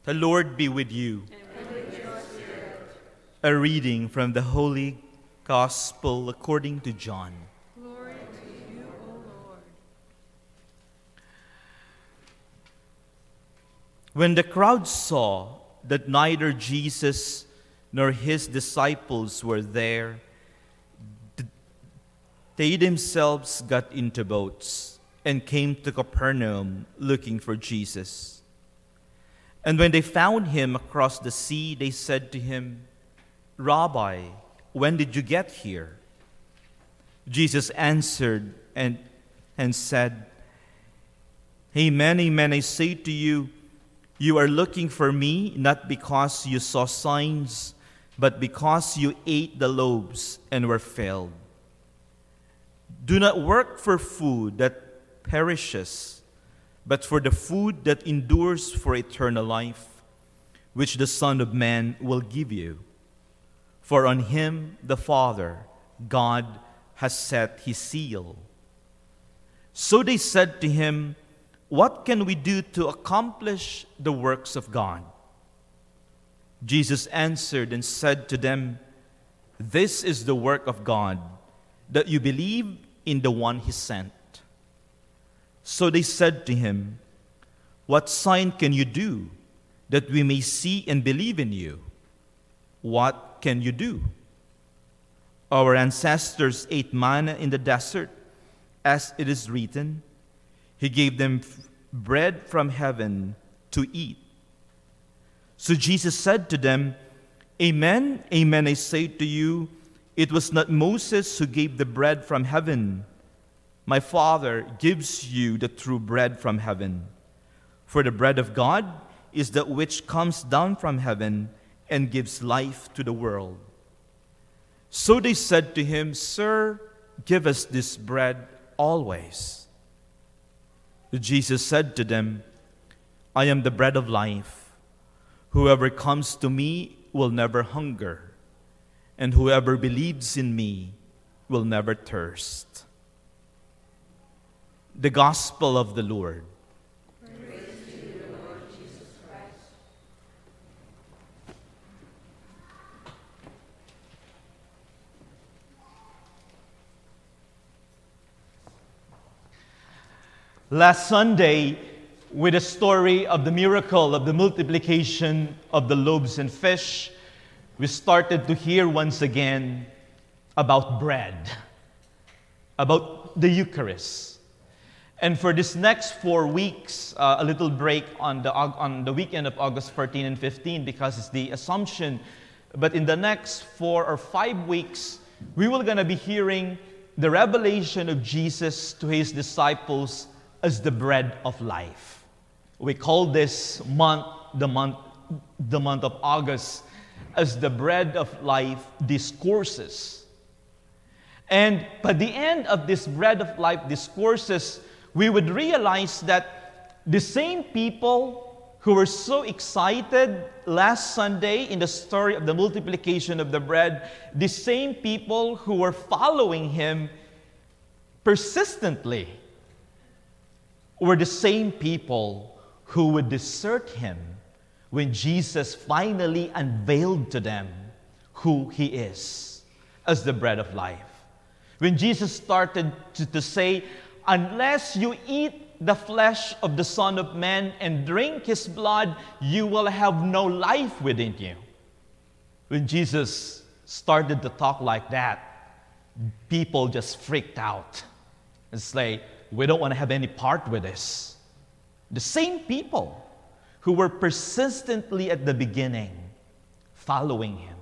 The Lord be with you. And with your spirit. A reading from the Holy Gospel according to John. Glory to you, O Lord. When the crowd saw that neither Jesus nor his disciples were there, they themselves got into boats and came to Capernaum looking for Jesus. And when they found him across the sea, they said to him, "Rabbi, when did you get here?" Jesus answered and said, "Amen, amen, I say to you, you are looking for me not because you saw signs, but because you ate the loaves and were filled. Do not work for food that perishes, but for the food that endures for eternal life, which the Son of Man will give you. For on him the Father, God, has set his seal." So they said to him, "What can we do to accomplish the works of God?" Jesus answered and said to them, "This is the work of God, that you believe in the one he sent." So they said to him, "What sign can you do that we may see and believe in you? What can you do? Our ancestors ate manna in the desert, as it is written, he gave them bread from heaven to eat." So Jesus said to them, "Amen, amen, I say to you, it was not Moses who gave the bread from heaven. My Father gives you the true bread from heaven. For the bread of God is that which comes down from heaven and gives life to the world." So they said to him, "Sir, give us this bread always." Jesus said to them, "I am the bread of life. Whoever comes to me will never hunger, and whoever believes in me will never thirst." The Gospel of the Lord. Praise to you, Lord Jesus Christ. Last Sunday, with the story of the miracle of the multiplication of the loaves and fish, we started to hear once again about bread, about the Eucharist. And for this next 4 weeks, a little break on the weekend of August 14 and 15 because it's the Assumption. But in the next 4 or 5 weeks, we will going to be hearing the revelation of Jesus to his disciples as the bread of life. We call this month, the month of August, as the bread of life discourses. And by the end of this bread of life discourses, we would realize that the same people who were so excited last Sunday in the story of the multiplication of the bread, the same people who were following him persistently, were the same people who would desert him when Jesus finally unveiled to them who he is as the bread of life. When Jesus started to say, "Unless you eat the flesh of the Son of Man and drink his blood, you will have no life within you." When Jesus started to talk like that, people just freaked out. It's like, we don't want to have any part with this. The same people who were persistently at the beginning following him.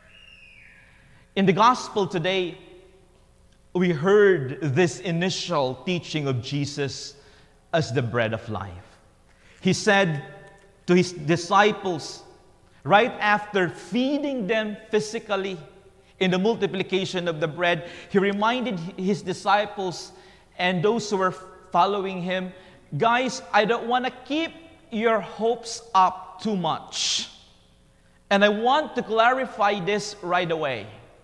In the gospel today, we heard this initial teaching of Jesus as the bread of life. He said to his disciples, right after feeding them physically in the multiplication of the bread, he reminded his disciples and those who were following him, "Guys, I don't want to keep your hopes up too much. And I want to clarify this right away.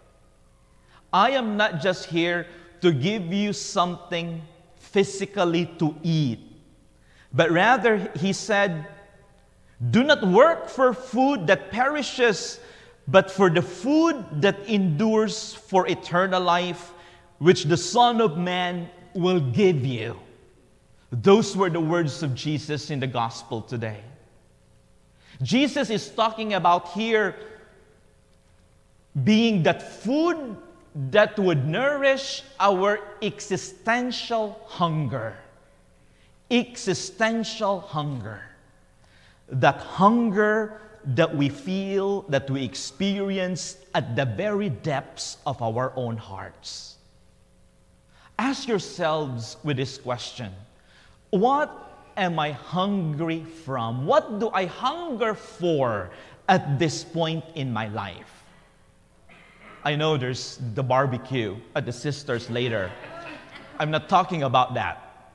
I am not just here to give you something physically to eat, but rather," he said, Do not work for food that perishes, but for the food that endures for eternal life, which the Son of Man will give you. Those were the words of Jesus in the gospel today. Jesus is talking about here being that food that would nourish our existential hunger. Existential hunger. That hunger that we feel, that we experience at the very depths of our own hearts. Ask yourselves with this question: what am I hungry from? What do I hunger for at this point in my life? I know there's the barbecue at the sisters later. I'm not talking about that.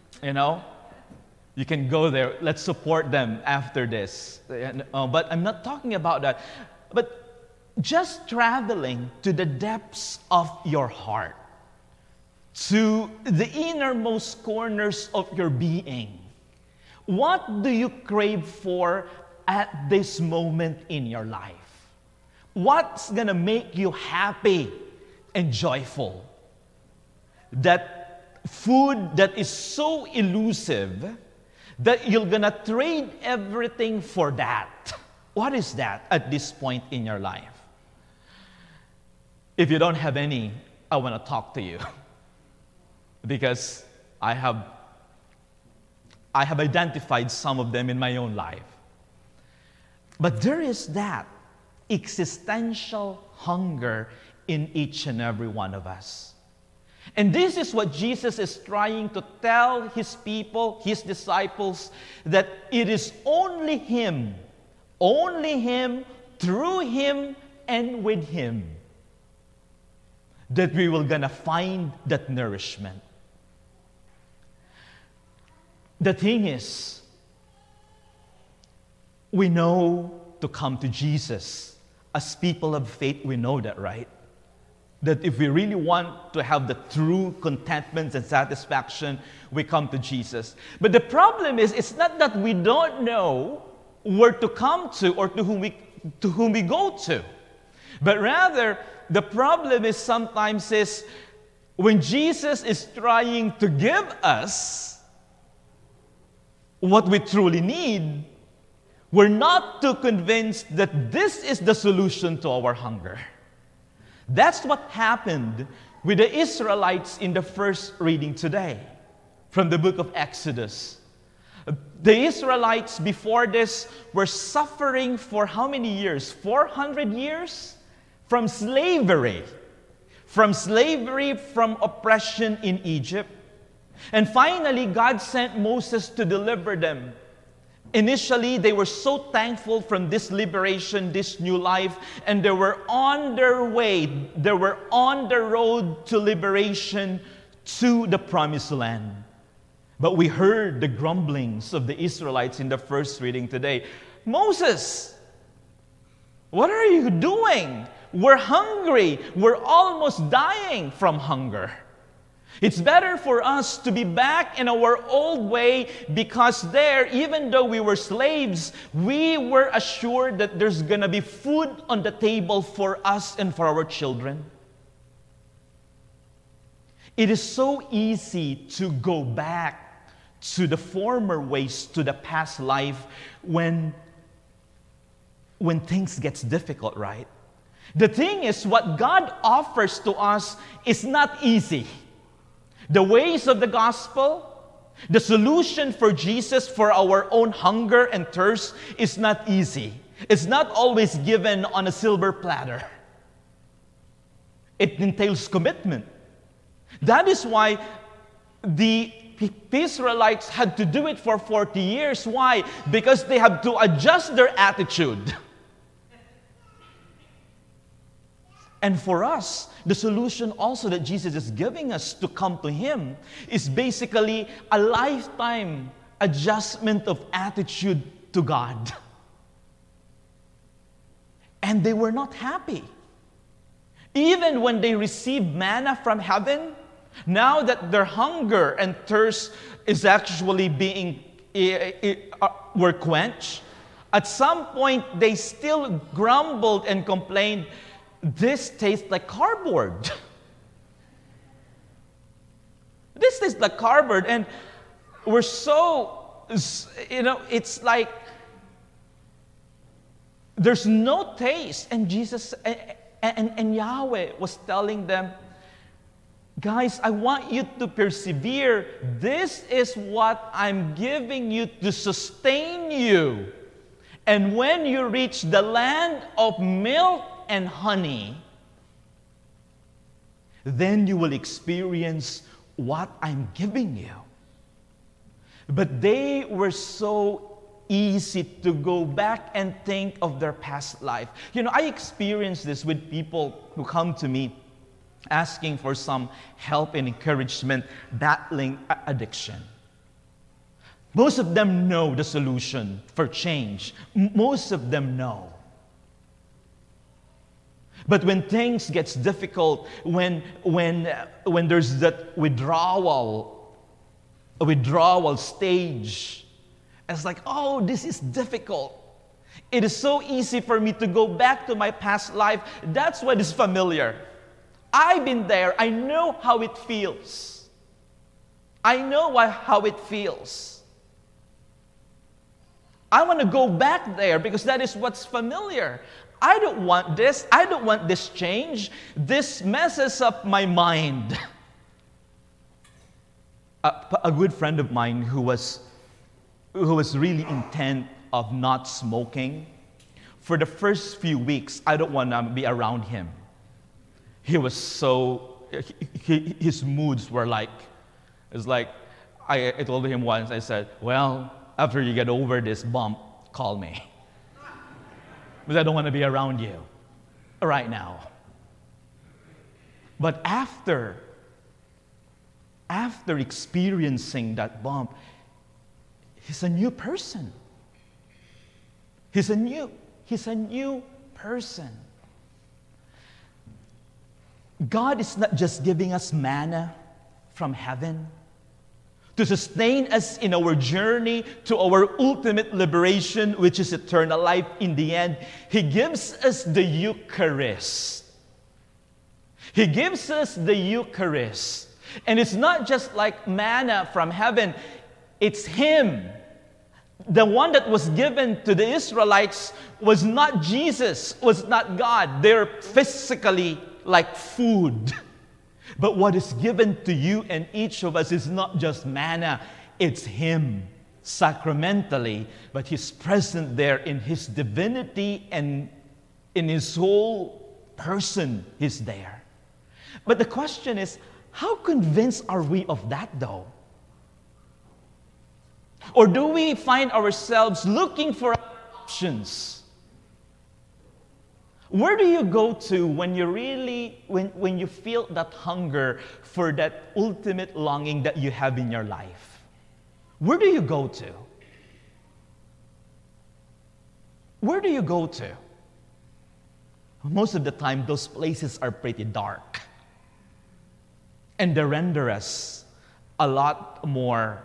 You can go there. Let's support them after this. But I'm not talking about that. But just traveling to the depths of your heart, to the innermost corners of your being. What do you crave for at this moment in your life? What's going to make you happy and joyful? That food that is so elusive that you're going to trade everything for that. What is that at this point in your life? If you don't have any, I want to talk to you. Because I have identified some of them in my own life. But there is that existential hunger in each and every one of us. And this is what Jesus is trying to tell his people, his disciples, that it is only him, through him, and with him, that we will gonna find that nourishment. The thing is, we know to come to Jesus. As people of faith, we know that, right? That if we really want to have the true contentment and satisfaction, we come to Jesus. But the problem is, it's not that we don't know where to come to or to whom we go to. But rather, the problem is sometimes is when Jesus is trying to give us what we truly need, we're not too convinced that this is the solution to our hunger. That's what happened with the Israelites in the first reading today from the book of Exodus. The Israelites before this were suffering for how many years? 400 years? From slavery, from oppression in Egypt. And finally, God sent Moses to deliver them. Initially, they were so thankful from this liberation, this new life, and they were on their way. They were on the road to liberation to the promised land. But we heard the grumblings of the Israelites in the first reading today. Moses, what are you doing? We're hungry. We're almost dying from hunger. It's better for us to be back in our old way, because there, even though we were slaves, we were assured that there's going to be food on the table for us and for our children. It is so easy to go back to the former ways, to the past life when things gets difficult, right? The thing is, what God offers to us is not easy. The ways of the gospel, the solution for Jesus for our own hunger and thirst is not easy. It's not always given on a silver platter. It entails commitment. That is why the Israelites had to do it for 40 years. Why? Because they have to adjust their attitude. And for us, the solution also that Jesus is giving us to come to Him is basically a lifetime adjustment of attitude to God. And they were not happy. Even when they received manna from heaven, now that their hunger and thirst is actually were quenched, At some point, they still grumbled and complained, this tastes like cardboard. This tastes like cardboard. And we're so, it's like there's no taste. And Jesus and Yahweh was telling them, guys, I want you to persevere. This is what I'm giving you to sustain you. And when you reach the land of milk and honey, then you will experience what I'm giving you. But they were so easy to go back and think of their past life. I experience this with people who come to me asking for some help and encouragement battling addiction. Most of them know the solution for change. Most of them know. But when things gets difficult, when there's that withdrawal stage, it's like, oh, this is difficult. It is so easy for me to go back to my past life. That's what is familiar. I've been there. I know how it feels. I know how it feels. I want to go back there because that is what's familiar. I don't want this. I don't want this change. This messes up my mind. A good friend of mine who was really intent of not smoking, for the first few weeks, I don't want to be around him. He was his moods were like, it's like, I told him once, I said, well, after you get over this bump, call me. Because I don't want to be around you right now. But after experiencing that bump, he's a new person. He's a new person. God is not just giving us manna from heaven to sustain us in our journey to our ultimate liberation, which is eternal life in the end. He gives us the Eucharist. He gives us the Eucharist. And it's not just like manna from heaven. It's Him. The one that was given to the Israelites was not Jesus, was not God. They're physically like food. But what is given to you and each of us is not just manna, it's Him sacramentally, but He's present there in His divinity and in His whole person, He's there. But the question is, how convinced are we of that though? Or do we find ourselves looking for options? Where do you go to when you really, when you feel that hunger for that ultimate longing that you have in your life? Where do you go to? Where do you go to? Most of the time, those places are pretty dark. And they render us a lot more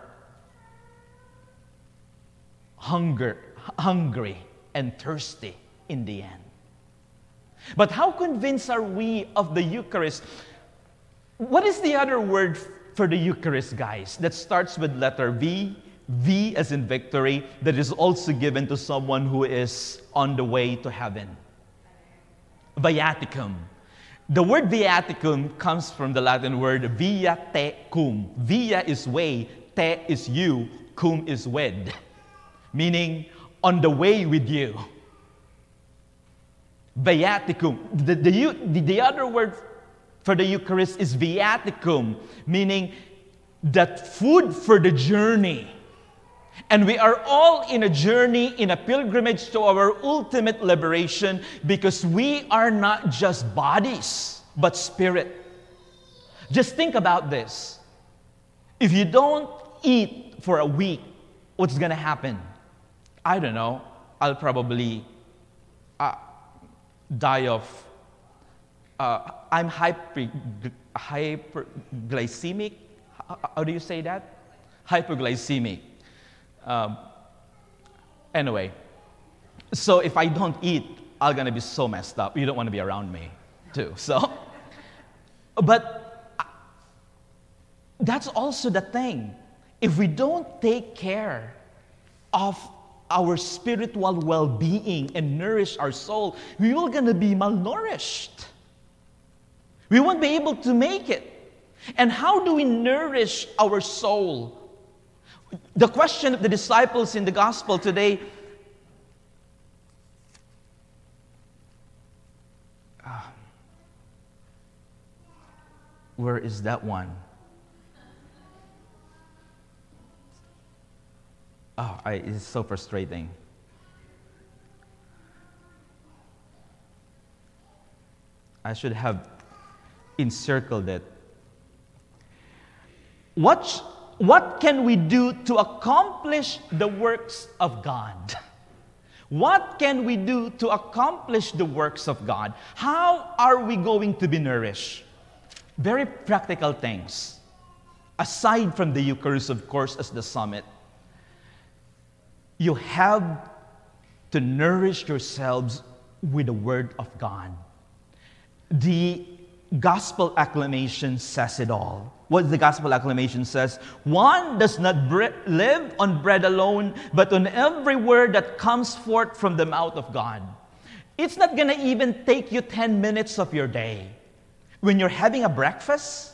hungry and thirsty in the end. But how convinced are we of the Eucharist? What is the other word for the Eucharist, guys? That starts with letter V. V as in victory, that is also given to someone who is on the way to heaven. Viaticum. The word viaticum comes from the Latin word via te cum. Via is way, te is you, cum is wed. Meaning, on the way with you. Viaticum. The other word for the Eucharist is viaticum, meaning that food for the journey. And we are all in a journey, in a pilgrimage to our ultimate liberation, because we are not just bodies, but spirit. Just think about this. If you don't eat for a week, what's going to happen? I don't know. I'll probably die of... I'm hyperglycemic. How do you say that? Hyperglycemic. Anyway, So if I don't eat, I'm going to be so messed up. You don't want to be around me, too. So, but that's also the thing. If we don't take care of our spiritual well-being and nourish our soul, we are going to be malnourished. We won't be able to make it. And how do we nourish our soul? The question of the disciples in the gospel today, where is that one? It's so frustrating. I should have encircled it. What can we do to accomplish the works of God? What can we do to accomplish the works of God? How are we going to be nourished? Very practical things. Aside from the Eucharist, of course, as the summit, you have to nourish yourselves with the Word of God. The Gospel acclamation says it all. What the Gospel acclamation says, one does not live on bread alone, but on every word that comes forth from the mouth of God. It's not going to even take you 10 minutes of your day. When you're having a breakfast,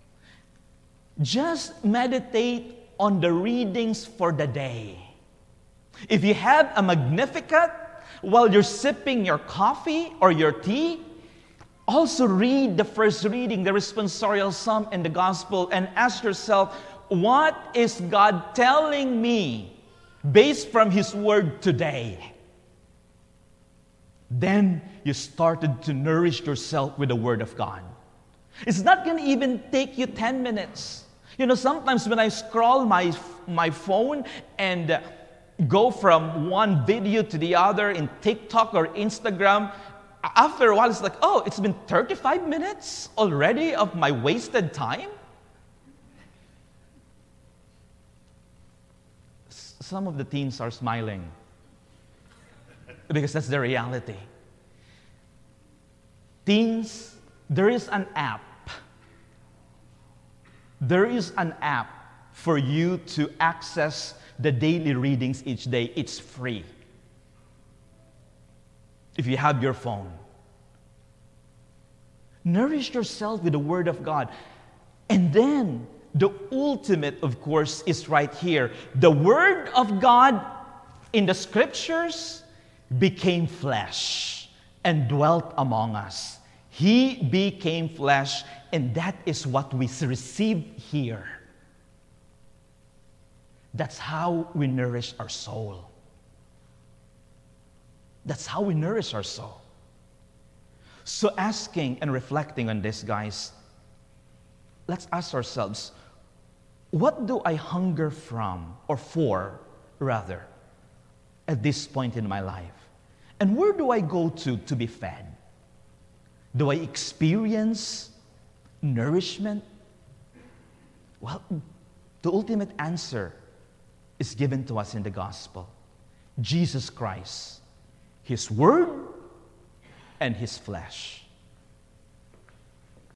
just meditate on the readings for the day. If you have a Magnificat while you're sipping your coffee or your tea, also read the first reading, the responsorial psalm and the gospel, and ask yourself, what is God telling me based from His word today? Then you started to nourish yourself with the Word of God. It's not going to even take you 10 minutes. You know, sometimes when I scroll my phone and go from one video to the other in TikTok or Instagram, after a while it's like, oh, it's been 35 minutes already of my wasted time? Some of the teens are smiling because that's the reality. Teens, there is an app. There is an app for you to access the daily readings each day. It's free. If you have your phone. Nourish yourself with the Word of God. And then, the ultimate, of course, is right here. The Word of God in the Scriptures became flesh and dwelt among us. He became flesh, and that is what we receive here. That's how we nourish our soul. That's how we nourish our soul. So asking and reflecting on this, guys, let's ask ourselves, what do I hunger from, or for, rather, at this point in my life? And where do I go to be fed? Do I experience nourishment? Well, the ultimate answer is given to us in the gospel. Jesus Christ, His Word and His flesh.